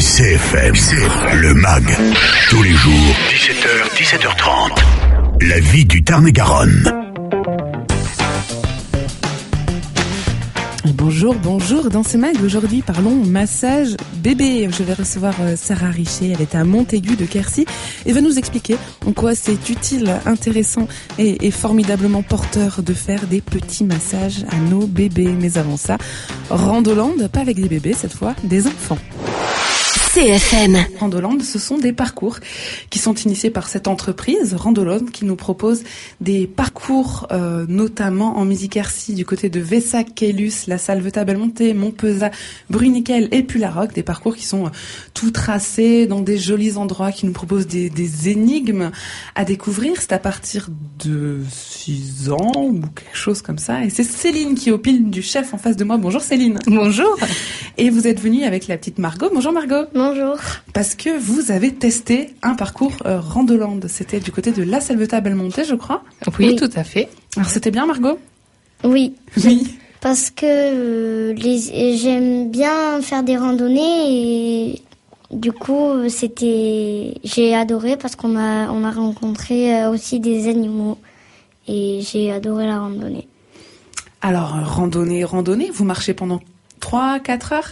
CFM, le MAG, tous les jours, 17h, 17h30. La vie du Tarn-et-Garonne. Bonjour. Dans ce MAG, aujourd'hui, parlons massage bébé. Je vais recevoir Sarah Richer. Elle est à Montaigu de Quercy et va nous expliquer en quoi c'est utile, intéressant et formidablement porteur de faire des petits massages à nos bébés. Mais avant ça, Randoland, pas avec des bébés cette fois, des enfants. CFM. Randoland, ce sont des parcours qui sont initiés par cette entreprise, Randoland, qui nous propose des parcours, notamment en Midi-Quercy, du côté de Vessac, Caylus, La Salvetat, Belmonte, Montpezat, Bruniquel et Pularoc. Des parcours qui sont tout tracés dans des jolis endroits, qui nous proposent des énigmes à découvrir. C'est à partir de 6 ans ou quelque chose comme ça. Et c'est Céline qui est au pile du chef en face de moi. Bonjour Céline. Bonjour. Et vous êtes venue avec la petite Margot. Bonjour Margot. Bonjour. Parce que vous avez testé un parcours Randoland. C'était du côté de La Salvetat Belmonte, je crois. Oui, tout à fait. Alors c'était bien Margot ? Oui. Oui. Parce que j'aime bien faire des randonnées et du coup j'ai adoré parce qu'on a rencontré aussi des animaux et j'ai adoré la randonnée. Alors randonnée, vous marchez pendant 3-4 heures ?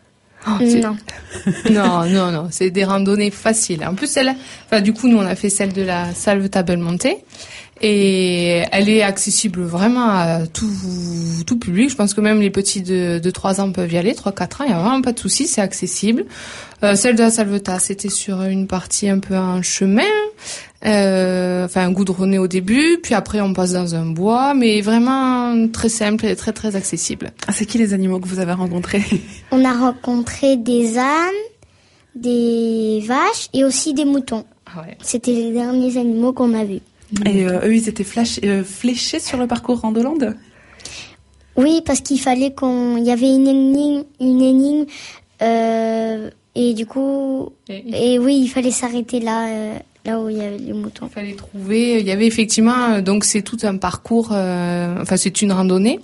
Non, c'est des randonnées faciles. En plus, du coup, nous, on a fait celle de la Salvetat Belmonte et elle est accessible vraiment à tout public. Je pense que même les petits de 3 ans peuvent y aller, 3-4 ans, il n'y a vraiment pas de souci, c'est accessible. Celle de la Salvetat, c'était sur une partie un peu en chemin, goudronné au début, puis après on passe dans un bois, mais vraiment très simple et très très accessible. Ah, c'est qui les animaux que vous avez rencontrés ? On a rencontré des ânes, des vaches et aussi des moutons. Ah ouais. C'était les derniers animaux qu'on a vus. Et eux, ils étaient fléchés sur le parcours Randoland ? Oui, parce qu'il fallait il y avait une énigme, et du coup, il fallait s'arrêter là où il y avait les moutons. Il fallait trouver, il y avait effectivement, donc c'est tout un parcours, c'est une randonnée,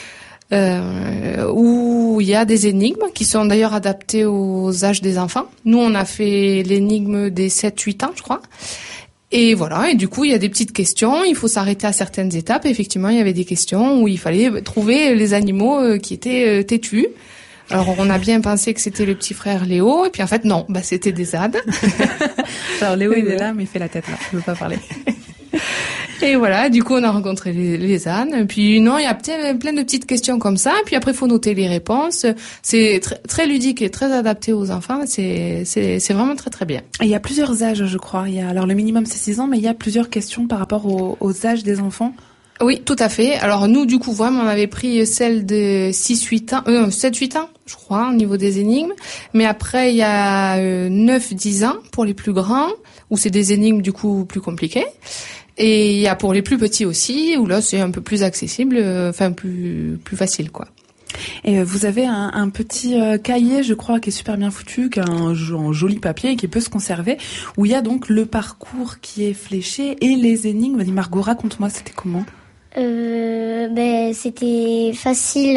où il y a des énigmes qui sont d'ailleurs adaptées aux âges des enfants. Nous, on a fait l'énigme des 7-8 ans, je crois. Et voilà, et du coup, il y a des petites questions, il faut s'arrêter à certaines étapes. Et effectivement, il y avait des questions où il fallait trouver les animaux qui étaient têtus. Alors, on a bien pensé que c'était le petit frère Léo, et puis en fait, non, c'était des ânes. Alors, Léo, il est là, mais il fait la tête là, il veut pas parler. Et voilà, du coup, on a rencontré les ânes. Puis non, il y a plein de petites questions comme ça. Puis après, il faut noter les réponses. C'est très ludique et très adapté aux enfants. C'est vraiment très très bien. Et il y a plusieurs âges, je crois. Alors le minimum c'est 6 ans, mais il y a plusieurs questions par rapport aux âges des enfants. Oui, tout à fait. Alors nous, du coup, vraiment, on avait pris celle de 7-8 ans, je crois, au niveau des énigmes. Mais après, il y a 9-10 ans pour les plus grands, où c'est des énigmes du coup plus compliquées. Et il y a pour les plus petits aussi, où là c'est un peu plus accessible, plus facile quoi. Et vous avez un petit cahier, je crois, qui est super bien foutu, qui a un joli papier et qui peut se conserver, où il y a donc le parcours qui est fléché et les énigmes. Vas-y Margot, raconte-moi, c'était comment ? C'était facile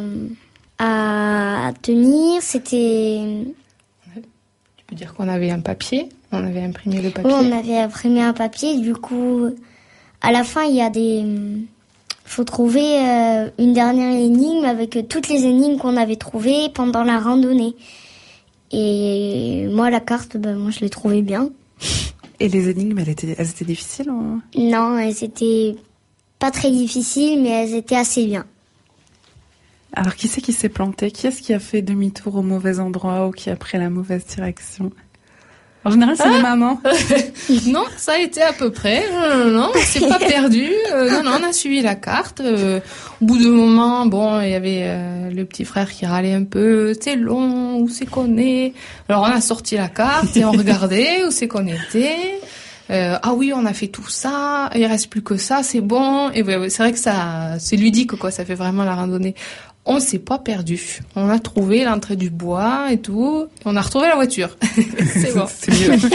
à tenir, c'était... Tu peux dire qu'on avait un papier ? On avait imprimé le papier. Oui, on avait imprimé un papier. Du coup, à la fin, faut trouver une dernière énigme avec toutes les énigmes qu'on avait trouvées pendant la randonnée. Et moi, la carte, moi, je l'ai trouvée bien. Et les énigmes, elles étaient difficiles ou... Non, elles étaient pas très difficiles, mais elles étaient assez bien. Alors, qui c'est qui s'est planté ? Qui est-ce qui a fait demi-tour au mauvais endroit ou qui a pris la mauvaise direction ? En général, c'est les mamans. Non, ça a été à peu près. Non, on s'est pas perdu. Non, on a suivi la carte. Au bout d'un moment, il y avait le petit frère qui râlait un peu. C'est long, où c'est qu'on est ? Alors, on a sorti la carte et on regardait où c'est qu'on était. Ah oui, on a fait tout ça. Il reste plus que ça, c'est bon. Et c'est vrai que ça, c'est ludique, quoi. Ça fait vraiment la randonnée. On s'est pas perdu. On a trouvé l'entrée du bois et tout. On a retrouvé la voiture. C'est bon. C'est mieux.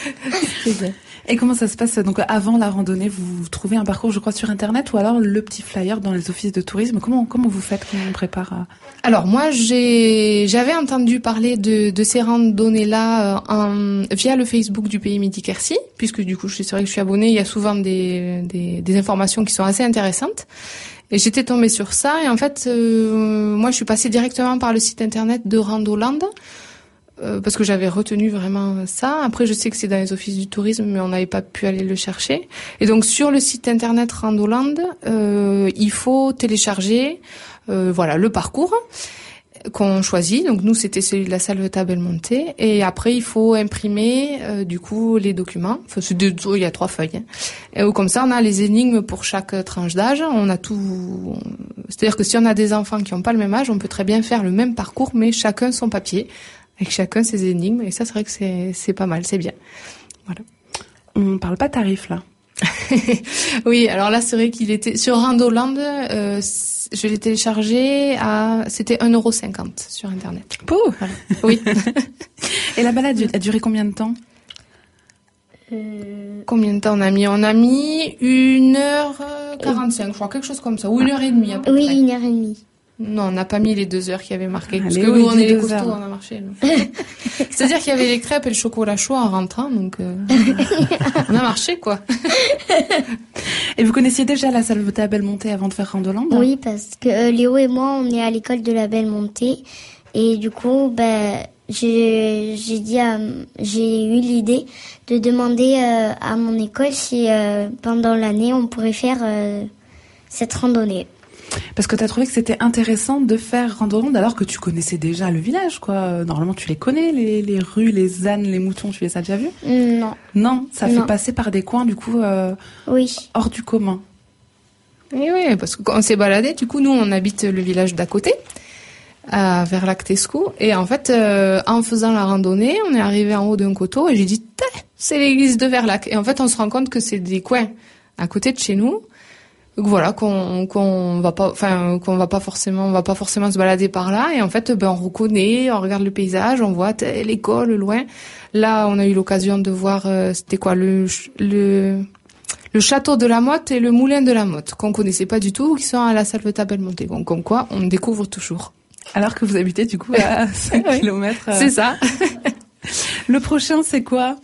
C'est bien. Et comment ça se passe? Donc, avant la randonnée, vous trouvez un parcours, je crois, sur Internet ou alors le petit flyer dans les offices de tourisme. Comment vous faites? Comment on prépare Alors, moi, j'avais entendu parler de ces randonnées-là via le Facebook du Pays Midi Quercy, puisque du coup, c'est vrai que je suis abonnée. Il y a souvent des informations qui sont assez intéressantes. Et j'étais tombée sur ça. Et en fait, moi, je suis passée directement par le site internet de Randoland. Parce que j'avais retenu vraiment ça. Après, je sais que c'est dans les offices du tourisme, mais on n'avait pas pu aller le chercher. Et donc, sur le site internet Randoland, il faut télécharger, le parcours qu'on choisit. Donc, nous, c'était celui de la Salvetat Belmonte. Et après, il faut imprimer, les documents. Enfin, il y a 3 feuilles. Et comme ça, on a les énigmes pour chaque tranche d'âge. On a tout. C'est-à-dire que si on a des enfants qui n'ont pas le même âge, on peut très bien faire le même parcours, mais chacun son papier. Avec chacun ses énigmes, et ça, c'est vrai que c'est pas mal, c'est bien. Voilà. On parle pas tarif, là. Oui, alors là, c'est vrai qu'il était, sur Randoland, je l'ai téléchargé c'était 1,50€ sur Internet. Pouh! Oui. Et la balade a duré combien de temps? Combien de temps on a mis? On a mis 1h45, je crois, quelque chose comme ça, ou 1h30 à peu près. Oui, 1h30. Non, on n'a pas mis les 2 heures qu'il y avait marqué. Parce Allez, que nous, on est les 2 costauds, heures. on a marché. C'est-à-dire qu'il y avait les crêpes et le chocolat chaud en rentrant, donc on a marché, quoi. Et vous connaissiez déjà la Salvetat Belmonte avant de faire Randoland? Oui, parce que Léo et moi, on est à l'école de la Belmonte. Et du coup, j'ai eu l'idée de demander à mon école si pendant l'année, on pourrait faire cette randonnée. Parce que tu as trouvé que c'était intéressant de faire Randoland alors que tu connaissais déjà le village, quoi. Normalement, tu les connais, les rues, les ânes, les moutons, tu les as déjà vus? Non. Non, ça Non. fait passer par des coins, du coup, Oui. hors du commun. Oui, parce que quand on s'est baladé, du coup, nous, on habite le village d'à côté, vers Lactesco. Et en fait, en faisant la randonnée, on est arrivé en haut d'un coteau et j'ai dit, c'est l'église de Verlac. Et en fait, on se rend compte que c'est des coins à côté de chez nous. Donc voilà, qu'on va pas forcément se balader par là. Et en fait, on reconnaît, on regarde le paysage, on voit l'école loin. Là, on a eu l'occasion de voir, c'était quoi, le château de la Motte et le moulin de la Motte, qu'on connaissait pas du tout, qui sont à la Salvetat Belmonte. Donc, comme quoi, on découvre toujours. Alors que vous habitez, du coup, à 5 kilomètres. C'est ça. Le prochain, c'est quoi?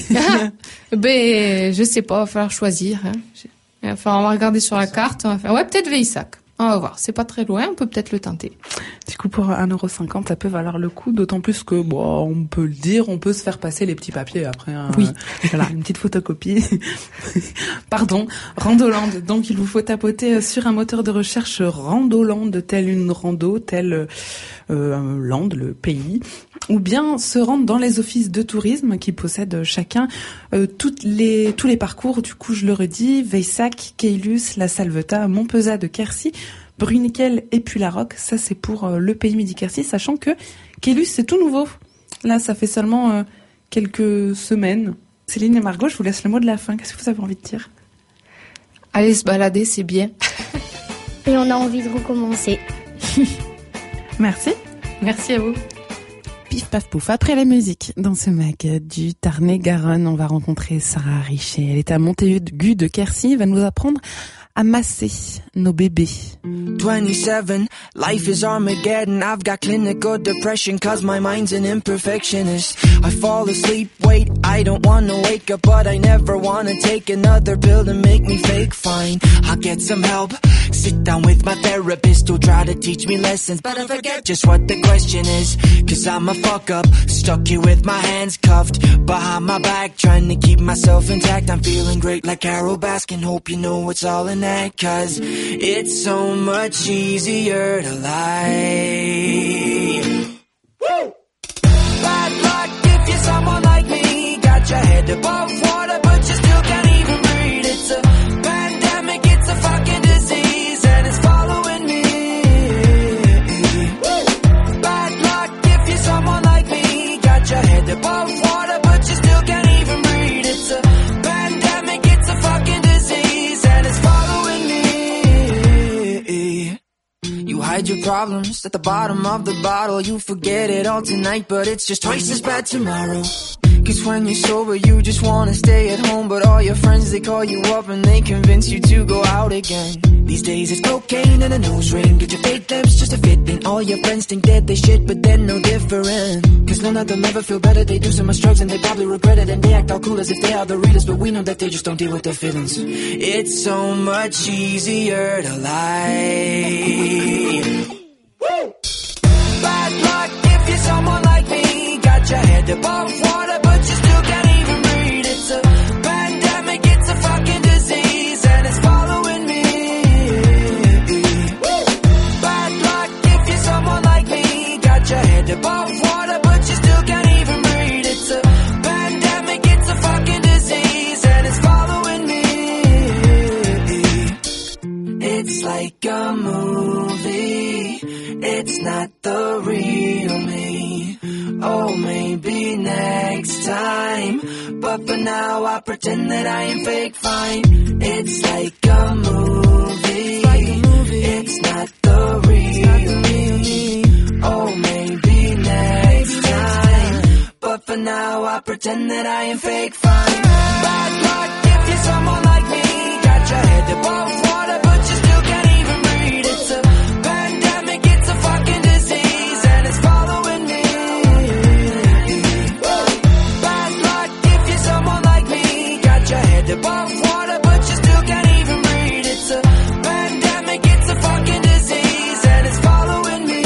Je sais pas, il va falloir choisir, hein. Enfin, on va regarder sur la carte. On va faire, peut-être Veissac. On va voir. C'est pas très loin. On peut peut-être le tenter. Du coup, pour 1,50€, ça peut valoir le coup. D'autant plus que, on peut le dire, on peut se faire passer les petits papiers après. Oui. Voilà, une petite photocopie. Pardon. Randoland. Donc, il vous faut tapoter sur un moteur de recherche Randoland, tel une rando, tel land, le pays. Ou bien se rendre dans les offices de tourisme qui possèdent chacun tous les parcours. Du coup, je le redis, Veissac, Caylus, la Salvetat, Montpezat de Quercy, Bruniquel et Puylaroc. Ça, c'est pour le Pays Midi Quercy, sachant que Caylus, c'est tout nouveau. Là, ça fait seulement quelques semaines. Céline et Margot, je vous laisse le mot de la fin. Qu'est-ce que vous avez envie de dire? Allez se balader, c'est bien. Et on a envie de recommencer. Merci. Merci à vous. Pif paf pouf, après la musique, dans ce mag du Tarn-et-Garonne, on va rencontrer Sarah Richet. Elle est à Montaigu de Quercy, elle va nous apprendre à masser nos bébés. 27, life is Armageddon. I've got clinical depression cause my mind's an imperfectionist. I fall asleep, wait, I don't wanna wake up, but I never wanna take another pill to make me fake fine. I'll get some help, sit down with my therapist who'll try to teach me lessons, but I forget just what the question is. Cause I'm a fuck up, stuck here with my hands cuffed behind my back, trying to keep myself intact. I'm feeling great like Carol Baskin, hope you know it's all in that, cause it's so much easier to lie. Woo! Bad luck if you're someone like me, got your head above water but you still can't even breathe. It's a pandemic, it's a fucking disease and it's following me. Woo! Bad luck if you're someone like me, got your head above water but you still can't even breathe. It's a pandemic, it's a fucking disease and it's following me. You hide your problems at the bottom of the bottle. You forget it all tonight, but it's just twice as bad tomorrow. Cause when you're sober you just wanna stay at home, but all your friends they call you up and they convince you to go out again. These days it's cocaine and a nose ring, get your fake lips just to fit in. All your friends think that they shit but they're no different. Cause none of them ever feel better, they do so much drugs and they probably regret it. And they act all cool as if they are the realest, but we know that they just don't deal with their feelings. It's so much easier to lie. Bad luck if you're someone like me, got your head above water but you still can't even breathe. It's a pandemic, it's a fucking disease and it's following me. Bad luck if you're someone like me, got your head above water but you still can't even breathe. It's a pandemic, it's a fucking disease and it's following me. It's like a movie, it's not the real me. Oh, maybe next time, but for now I pretend that I am fake fine. It's like a movie, it's not the real me. Oh, maybe next time, but for now I pretend that I am fake fine. Bad luck if you're someone like me, got your head above water but you still can't even breathe. It's a pandemic, it's a fucking disease and it's following me. Bad luck if you're someone like me, got your head above water but you still can't even breathe. It's a pandemic, it's a fucking disease and it's following me.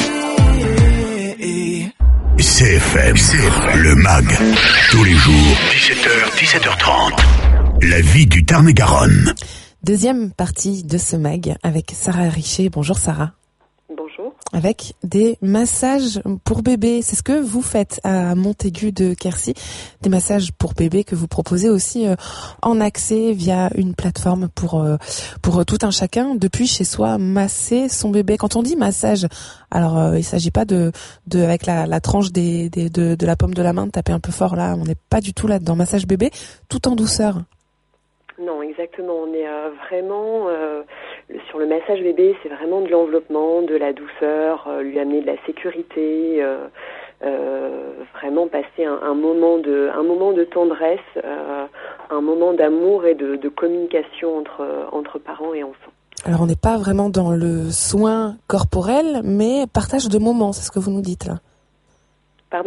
CFM, le MAG, tous les jours, 17h, 17h30. La vie du Tarn-et-Garonne. Deuxième partie de ce MAG avec Sarah Richer. Bonjour Sarah. Bonjour. Avec des massages pour bébés. C'est ce que vous faites à Montaigu de Quercy. Des massages pour bébés que vous proposez aussi en accès via une plateforme pour tout un chacun depuis chez soi, masser son bébé. Quand on dit massage, alors il s'agit pas de avec la tranche de la paume de la main de taper un peu fort là. On n'est pas du tout là-dedans. Massage bébé, tout en douceur. Non, exactement. On est vraiment sur le massage bébé, c'est vraiment de l'enveloppement, de la douceur, lui amener de la sécurité, vraiment passer un moment de tendresse, un moment d'amour et de communication entre parents et enfants. Alors on n'est pas vraiment dans le soin corporel, mais partage de moments, c'est ce que vous nous dites là. Pardon ?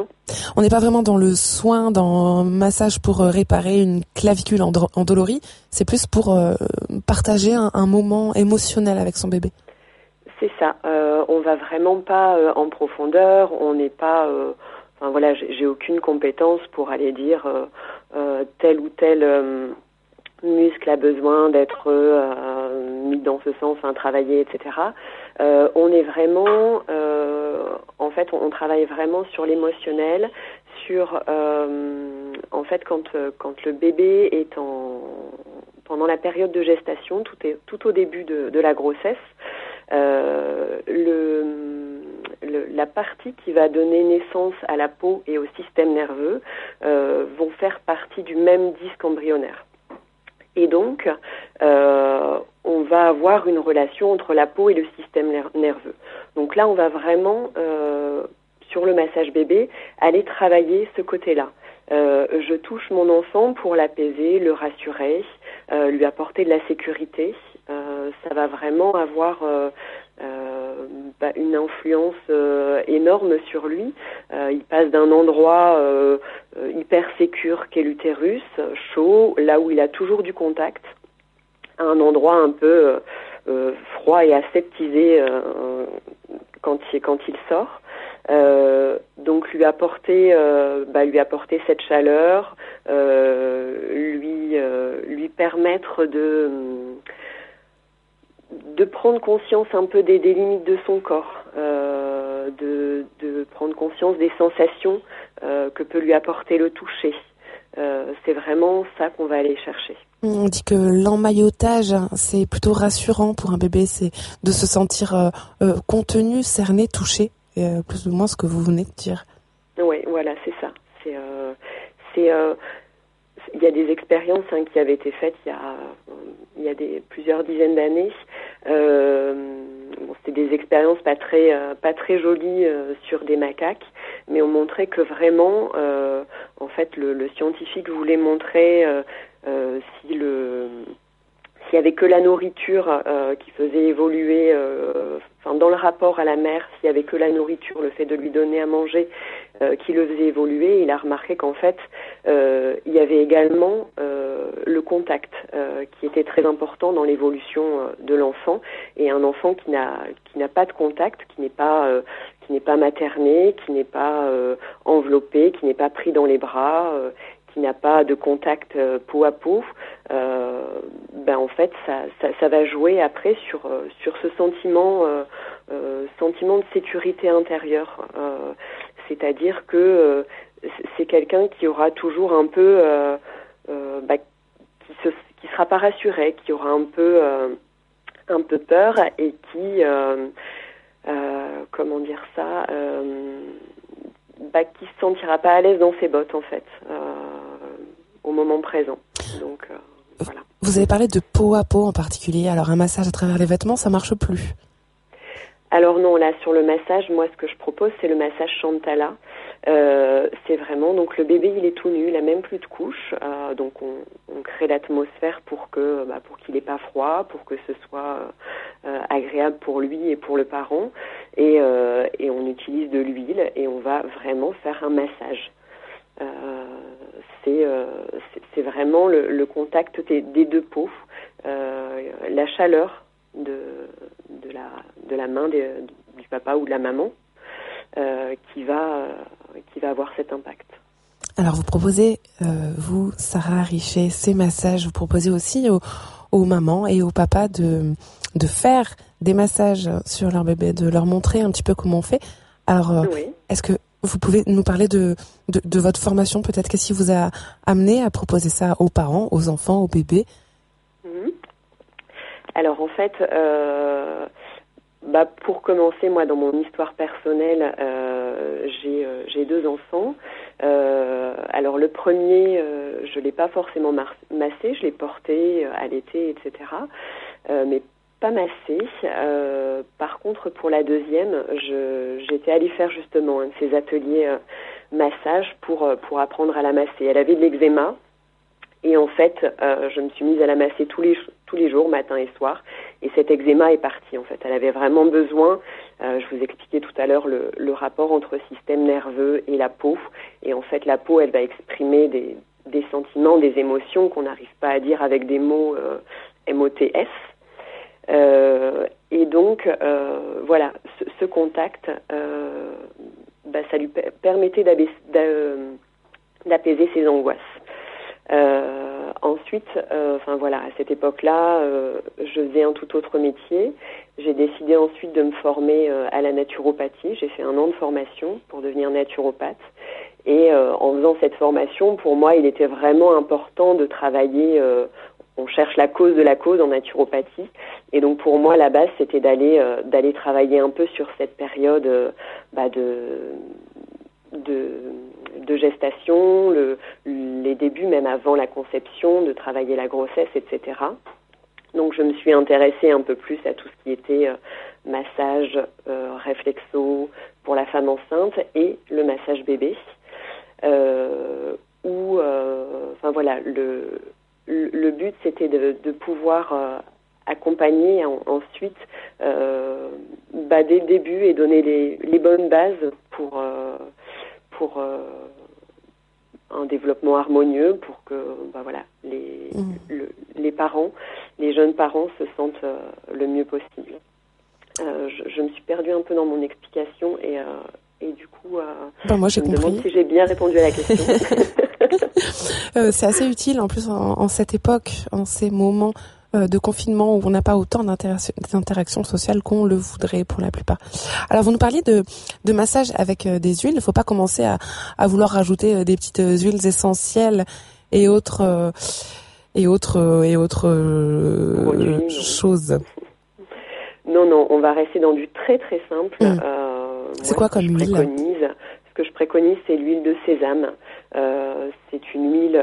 On n'est pas vraiment dans le soin, dans massage pour réparer une clavicule endolorie, c'est plus pour partager un moment émotionnel avec son bébé. C'est ça, on va vraiment pas en profondeur, on n'est pas... Enfin voilà, j'ai aucune compétence pour aller dire tel ou tel muscle a besoin d'être mis dans ce sens, travaillé, etc. On est vraiment... en fait, on travaille vraiment sur l'émotionnel, sur... en fait, quand le bébé est pendant la période de gestation, tout au début de la grossesse, la partie qui va donner naissance à la peau et au système nerveux vont faire partie du même disque embryonnaire. Et donc, on va avoir une relation entre la peau et le système nerveux. Donc là, on va vraiment, sur le massage bébé, aller travailler ce côté-là. Je touche mon enfant pour l'apaiser, le rassurer, lui apporter de la sécurité. Ça va vraiment avoir une influence énorme sur lui. Il passe d'un endroit hyper sécure qu'est l'utérus, chaud, là où il a toujours du contact, à un endroit un peu froid et aseptisé quand il sort. Donc lui apporter cette chaleur, lui permettre de prendre conscience un peu des limites de son corps, de prendre conscience des sensations que peut lui apporter le toucher. C'est vraiment ça qu'on va aller chercher. On dit que l'emmaillotage, c'est plutôt rassurant pour un bébé, c'est de se sentir contenu, cerné, touché, plus ou moins ce que vous venez de dire. Oui, voilà, c'est ça. Il y a des expériences qui avaient été faites il y a plusieurs dizaines d'années. C'était des expériences pas très jolies sur des macaques, mais on montrait que vraiment, en fait, le scientifique voulait montrer s'il y avait que la nourriture qui faisait évoluer, dans le rapport à la mère, s'il y avait que la nourriture, le fait de lui donner à manger, qui le faisait évoluer, il a remarqué qu'en fait, il y avait également le contact qui était très important dans l'évolution de l'enfant. Et un enfant qui n'a pas de contact, qui n'est pas materné, qui n'est pas enveloppé, qui n'est pas pris dans les bras, qui n'a pas de contact peau à peau, en fait, ça va jouer après sur ce sentiment de sécurité intérieure. C'est-à-dire que c'est quelqu'un qui aura toujours un peu, qui sera pas rassuré, qui aura un peu peur et qui, comment dire ça, qui se sentira pas à l'aise dans ses bottes en fait, au moment présent. Donc voilà. Vous avez parlé de peau à peau en particulier. Alors un massage à travers les vêtements, ça marche plus? Alors non, là sur le massage, moi ce que je propose c'est le massage Shantala. C'est vraiment, donc le bébé il est tout nu, il a même plus de couches, donc on crée l'atmosphère pour qu'il ait pas froid, pour que ce soit agréable pour lui et pour le parent, et on utilise de l'huile et on va vraiment faire un massage. C'est vraiment le contact des deux peaux, la chaleur de la main du papa ou de la maman qui va avoir cet impact. Alors vous proposez, vous, Sarah Richet, ces massages, vous proposez aussi aux mamans et aux papas de faire des massages sur leur bébé, de leur montrer un petit peu comment on fait. Alors, oui. Est-ce que vous pouvez nous parler de votre formation peut-être? Qu'est-ce qui vous a amené à proposer ça aux parents, aux enfants, aux bébés? Alors en fait, pour commencer, moi dans mon histoire personnelle, j'ai 2 enfants. Alors le premier, je l'ai pas forcément massé, je l'ai porté, allaité, etc. Mais pas massé. Par contre, pour la deuxième, j'étais allée faire justement un de ces ateliers massage pour apprendre à la masser. Elle avait de l'eczéma. Et en fait, je me suis mise à la masser tous les jours, matin et soir. Et cet eczéma est parti, en fait. Elle avait vraiment besoin, je vous expliquais tout à l'heure le rapport entre le système nerveux et la peau. Et en fait, la peau, elle va exprimer des sentiments, des émotions qu'on n'arrive pas à dire avec des mots MOTS. Et donc, voilà, ce contact, ça lui permettait d'apaiser ses angoisses. Ensuite, à cette époque-là, je faisais un tout autre métier. J'ai décidé ensuite de me former à la naturopathie. J'ai fait 1 an de formation pour devenir naturopathe. Et en faisant cette formation, pour moi, il était vraiment important de travailler. On cherche la cause de la cause en naturopathie. Et donc pour moi, la base, c'était d'aller travailler un peu sur cette période de gestation, les débuts, même avant la conception, de travailler la grossesse, etc. Donc je me suis intéressée un peu plus à tout ce qui était massage, réflexo pour la femme enceinte et le massage bébé, le but c'était de pouvoir accompagner ensuite dès le début et donner les bonnes bases pour un développement harmonieux, pour que les parents, les jeunes parents se sentent le mieux possible. Je me suis perdue un peu dans mon explication et du coup, moi, j'ai compris. Je me demande si j'ai bien répondu à la question. C'est assez utile en plus en cette époque, en ces moments de confinement où on n'a pas autant d'interactions sociales qu'on le voudrait pour la plupart. Alors vous nous parliez de massage avec des huiles. Il ne faut pas commencer à vouloir rajouter des petites huiles essentielles et autres choses. Non, on va rester dans du très très simple. C'est quoi comme huile? Ce que je préconise, c'est l'huile de sésame. C'est une huile,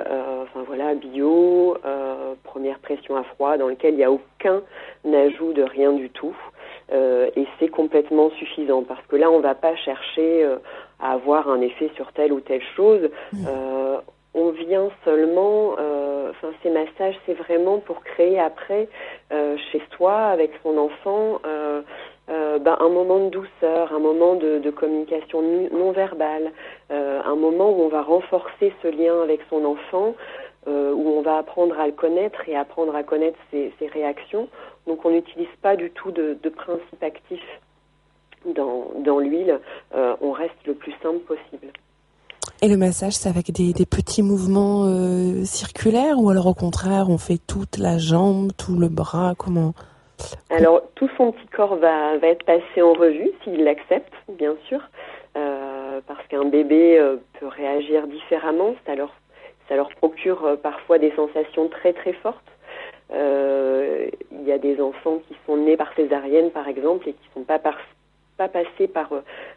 bio, première pression à froid, dans lequel il n'y a aucun ajout de rien du tout. et c'est complètement suffisant parce que là on va pas chercher à avoir un effet sur telle ou telle chose. On vient seulement, ces massages, c'est vraiment pour créer après, chez soi, avec son enfant, un moment de douceur, un moment de communication non verbale, un moment où on va renforcer ce lien avec son enfant, où on va apprendre à le connaître et apprendre à connaître ses réactions. Donc on n'utilise pas du tout de principe actif dans l'huile, on reste le plus simple possible. Et le massage, c'est avec des petits mouvements circulaires ou alors au contraire, on fait toute la jambe, tout le bras, comment? Alors, tout son petit corps va être passé en revue, s'il l'accepte, bien sûr, parce qu'un bébé peut réagir différemment, ça leur procure parfois des sensations très très fortes. Il y a des enfants qui sont nés par césarienne, par exemple, et qui ne sont pas passés par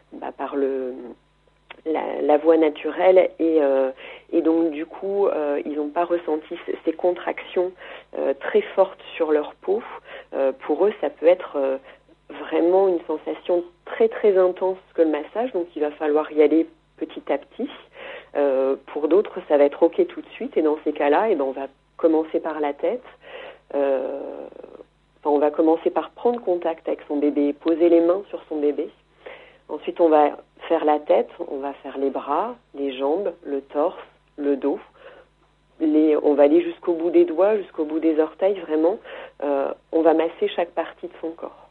la voie naturelle et donc du coup ils n'ont pas ressenti ces contractions très fortes sur leur peau. Pour eux ça peut être vraiment une sensation très très intense que le massage, donc il va falloir y aller petit à petit. Pour d'autres ça va être ok tout de suite et dans ces cas-là on va commencer par la tête. On va commencer par prendre contact avec son bébé, poser les mains sur son bébé. Ensuite, on va faire la tête, on va faire les bras, les jambes, le torse, le dos. On va aller jusqu'au bout des doigts, jusqu'au bout des orteils, vraiment. On va masser chaque partie de son corps.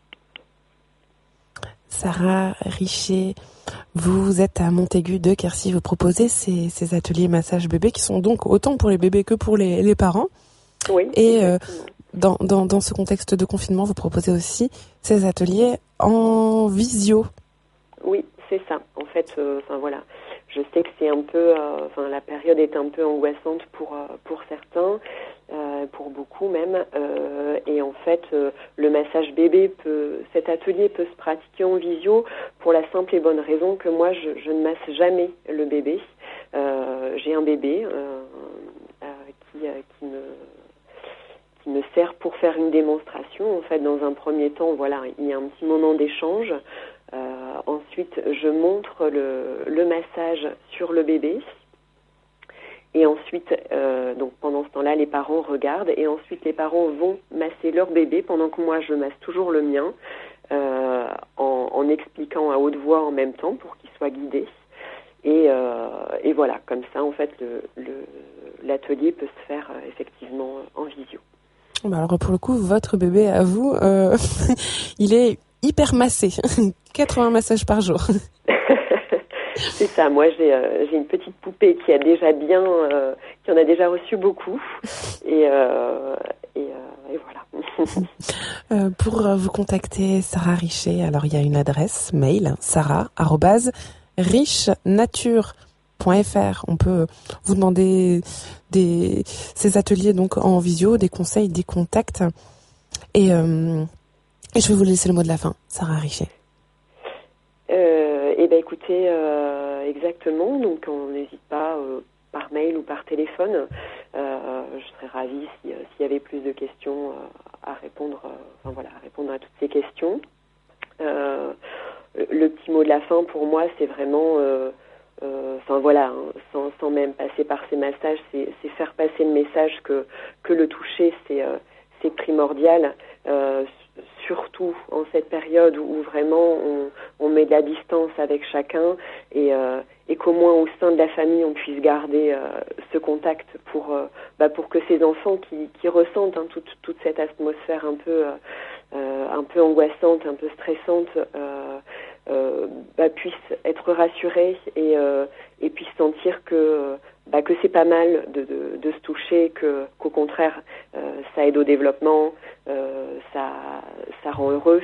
Sarah Richer, vous êtes à Montaigu de Quercy, vous proposez ces ateliers massage bébé qui sont donc autant pour les bébés que pour les parents. Oui. Et dans ce contexte de confinement, vous proposez aussi ces ateliers en visio. Oui, c'est ça. En fait, je sais que c'est un peu, la période est un peu angoissante pour certains, pour beaucoup même. Et en fait, le massage bébé cet atelier peut se pratiquer en visio pour la simple et bonne raison que moi, je ne masse jamais le bébé. J'ai un bébé qui me sert pour faire une démonstration. En fait, dans un premier temps, il y a un petit moment d'échange. Ensuite, je montre le massage sur le bébé. Et ensuite, donc pendant ce temps-là, les parents regardent. Et ensuite, les parents vont masser leur bébé pendant que moi, je masse toujours le mien, en expliquant à haute voix en même temps pour qu'il soit guidé. Et voilà, comme ça, en fait, l'atelier peut se faire effectivement en visio. Alors pour le coup, votre bébé à vous, il est hyper massé. 80 massages par jour. C'est ça. Moi, j'ai une petite poupée qui en a déjà reçu beaucoup. Et voilà. Pour vous contacter, Sarah Richer, alors il y a une adresse mail, sarah@richenature.fr. On peut vous demander ces ateliers donc en visio, des conseils, des contacts. Et je vais vous laisser le mot de la fin, Sarah Richer. Écoutez, exactement. Donc, on n'hésite pas par mail ou par téléphone. Je serais ravie s'il y avait plus de questions à répondre. À répondre à toutes ces questions. Le petit mot de la fin pour moi, c'est vraiment, sans même passer par ces massages, c'est faire passer le message que le toucher, c'est primordial. Surtout en cette période où vraiment on met de la distance avec chacun et qu'au moins au sein de la famille on puisse garder ce contact pour que ces enfants qui ressentent toute cette atmosphère un peu angoissante, un peu stressante, puissent être rassurés et puissent sentir que c'est pas mal de se toucher, qu'au contraire ça aide au développement, ça rend heureux,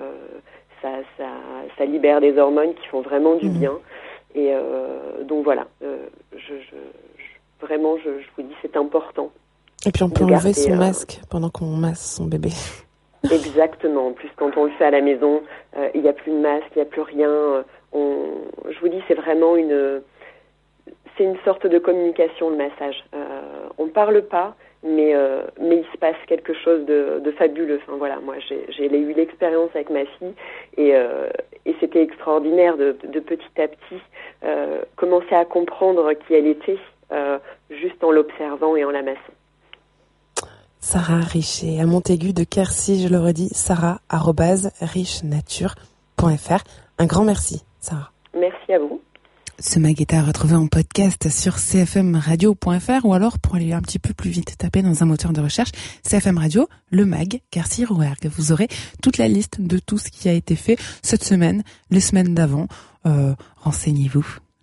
ça libère des hormones qui font vraiment du bien. Et donc voilà, vraiment je vous dis c'est important. Et puis on peut enlever son masque pendant qu'on masse son bébé. Exactement. En plus, quand on le fait à la maison, il n'y a plus de masque, il n'y a plus rien. Je vous dis, c'est vraiment une sorte de communication, le massage. On ne parle pas, mais il se passe quelque chose de fabuleux. Enfin voilà, moi j'ai eu l'expérience avec ma fille et c'était extraordinaire de petit à petit commencer à comprendre qui elle était juste en l'observant et en la massant. Sarah Richer à Montaigu de Quercy, je le redis, sarah@richnature.fr. Un grand merci, Sarah. Merci à vous. Ce mag est à retrouver en podcast sur cfmradio.fr ou alors pour aller un petit peu plus vite, taper dans un moteur de recherche CFM Radio, le mag, Quercy-Rouergue. Vous aurez toute la liste de tout ce qui a été fait cette semaine, les semaines d'avant. Renseignez-vous.